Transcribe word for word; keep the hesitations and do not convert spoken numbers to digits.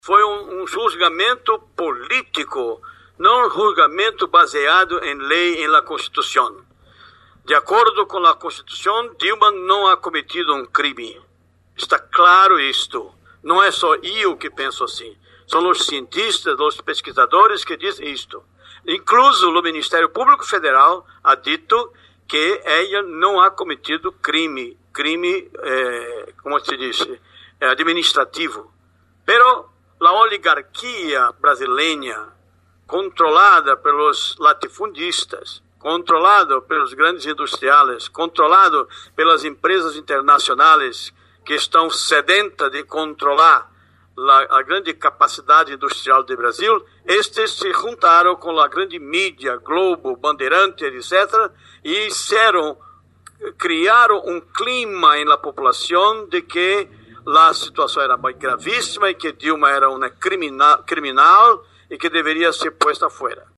Foi um, um julgamento político, não um julgamento baseado em lei, em la Constituição. De acordo com a Constituição, Dilma não ha cometido um crime. Está claro isto. Não é só eu que penso assim. São os cientistas, os pesquisadores que dizem isto. Incluso o Ministério Público Federal ha dito que ela não ha cometido crime, crime, eh, como se diz, eh, administrativo. Pero a oligarquia brasileira, controlada pelos latifundistas, controlado pelos grandes industriais, controlado pelas empresas internacionais que estão sedentas de controlar a, a grande capacidade industrial do Brasil, estes se juntaram com a grande mídia, Globo, Bandeirante, etcétera, e hicieron, criaram um clima na população de que a situação era gravíssima e que Dilma era uma criminal, criminal e que deveria ser posta fora.